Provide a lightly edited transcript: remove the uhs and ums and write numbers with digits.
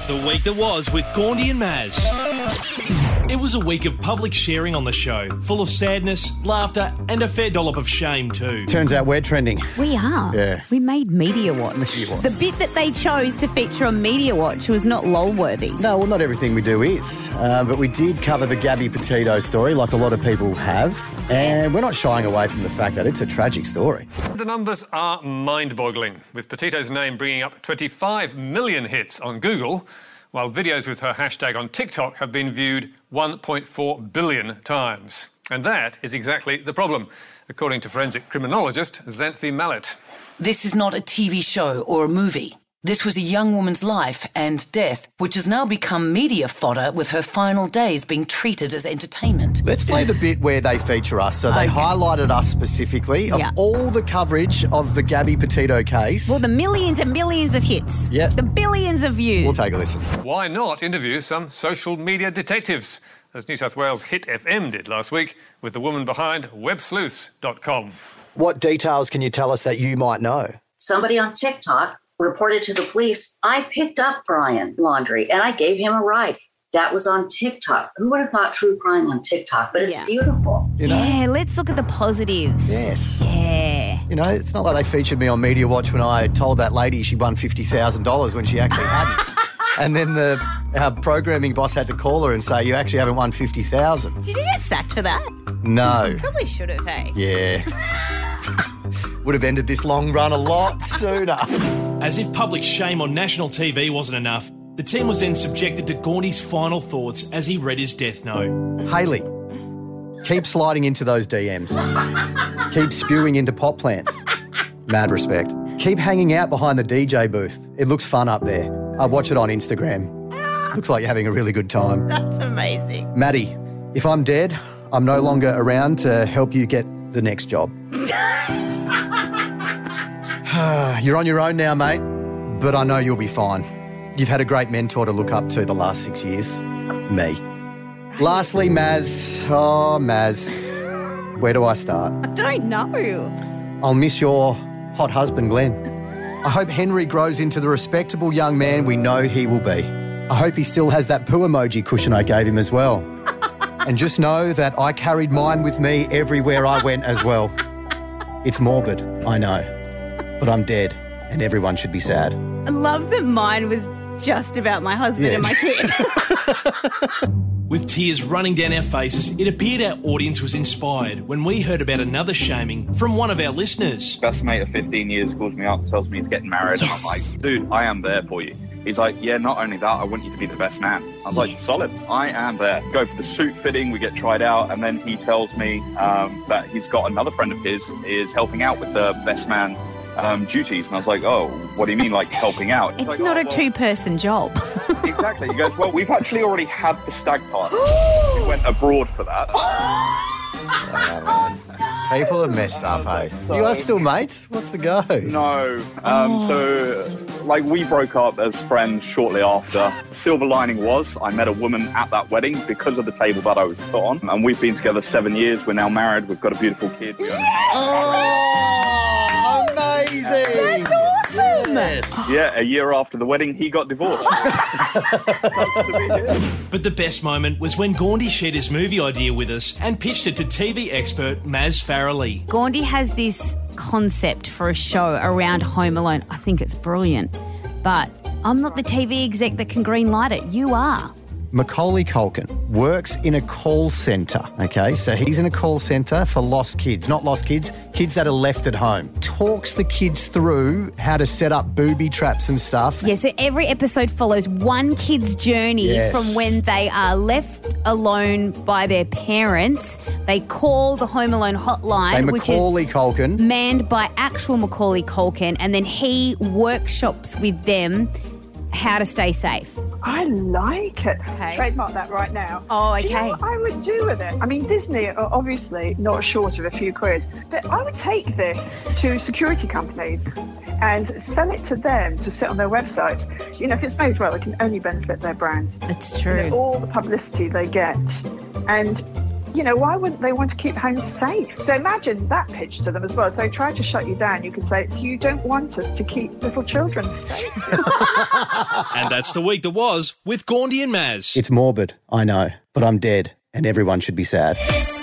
The week that was with Gaundy and Maz. It was a week of public sharing on the show, full of sadness, laughter and a fair dollop of shame too. Turns out we're trending. We are. Yeah. We made Media Watch. The bit that they chose to feature on Media Watch was not lol-worthy. No, well, not everything we do is. But we did cover the Gabby Petito story, like a lot of people have. And we're not shying away from the fact that it's a tragic story. The numbers are mind-boggling, with Petito's name bringing up 25 million hits on Google, while videos with her hashtag on TikTok have been viewed 1.4 billion times. And that is exactly the problem, according to forensic criminologist Xanthi Mallet. This is not a TV show or a movie. This was a young woman's life and death, which has now become media fodder with her final days being treated as entertainment. Let's play the bit where they feature us. So they highlighted us specifically of all the coverage of the Gabby Petito case. Well, the millions and millions of hits. Yeah. The billions of views. We'll take a listen. Why not interview some social media detectives, as New South Wales Hit FM did last week with the woman behind websleuths.com. What details can you tell us that you might know? Somebody on TikTok reported to the police, I picked up Brian Laundrie and I gave him a ride. That was on TikTok. Who would have thought true crime on TikTok? But it's beautiful. You know? Yeah, let's look at the positives. Yes. Yeah. You know, it's not like they featured me on Media Watch when I told that lady she won $50,000 when she actually hadn't. And then our programming boss had to call her and say, you actually haven't won $50,000. Did you get sacked for that? No. Probably should have, hey? Yeah. Would have ended this long run a lot sooner. As if public shame on national TV wasn't enough, the team was then subjected to Gaundy's final thoughts as he read his death note. Hayley, keep sliding into those DMs. Keep spewing into pot plants. Mad respect. Keep hanging out behind the DJ booth. It looks fun up there. I watch it on Instagram. Looks like you're having a really good time. That's amazing. Maddie, if I'm dead, I'm no longer around to help you get the next job. You're on your own now, mate, but I know you'll be fine. You've had a great mentor to look up to the last 6 years. Me. Lastly, Maz. Oh, Maz. Where do I start? I don't know. I'll miss your hot husband, Glenn. I hope Henry grows into the respectable young man we know he will be. I hope he still has that poo emoji cushion I gave him as well. And just know that I carried mine with me everywhere I went as well. It's morbid, I know. But I'm dead, and everyone should be sad. I love that mine was just about my husband and my kid. With tears running down our faces, it appeared our audience was inspired when we heard about another shaming from one of our listeners. Best mate of 15 years calls me up, tells me he's getting married, and I'm like, dude, I am there for you. He's like, yeah, not only that, I want you to be the best man. I was like, solid, I am there. Go for the suit fitting, we get tried out, and then he tells me that he's got another friend of his is helping out with the best man duties. And I was like, oh, what do you mean, like, helping out? It's like, not a two-person job. Exactly. He goes, well, we've actually already had the stag party. We went abroad for that. People have messed up, hey? You are still mates? What's the go? No. So, like, we broke up as friends shortly after. Silver lining was I met a woman at that wedding because of the table that I was put on. And we've been together 7 years. We're now married. We've got a beautiful kid. Oh, amazing. That's awesome. Yes. Yeah, a year after the wedding, he got divorced. But the best moment was when Gaundy shared his movie idea with us and pitched it to TV expert Maz Farrelly. Gaundy has this concept for a show around Home Alone. I think it's brilliant. But I'm not the TV exec that can greenlight it. You are. Macaulay Culkin works in a call centre, okay? So he's in a call centre for lost kids, not lost kids, kids that are left at home. Talks the kids through how to set up booby traps and stuff. Yeah, so every episode follows one kid's journey from when they are left alone by their parents. They call the Home Alone hotline, which is Culkin. manned by actual Macaulay Culkin, and then he workshops with them how to stay safe. I like it. Okay. Trademark that right now. Oh, okay. Do you know what I would do with it? I mean, Disney are obviously not short of a few quid, but I would take this to security companies and sell it to them to sit on their websites. You know, if it's made well, it can only benefit their brand. It's true. You know, all the publicity they get. And why wouldn't they want to keep homes safe? So imagine that pitch to them as well. If they try to shut you down, you could say, so you don't want us to keep little children safe. And that's the week that was with Gaundy and Maz. It's morbid, I know, but I'm dead and everyone should be sad.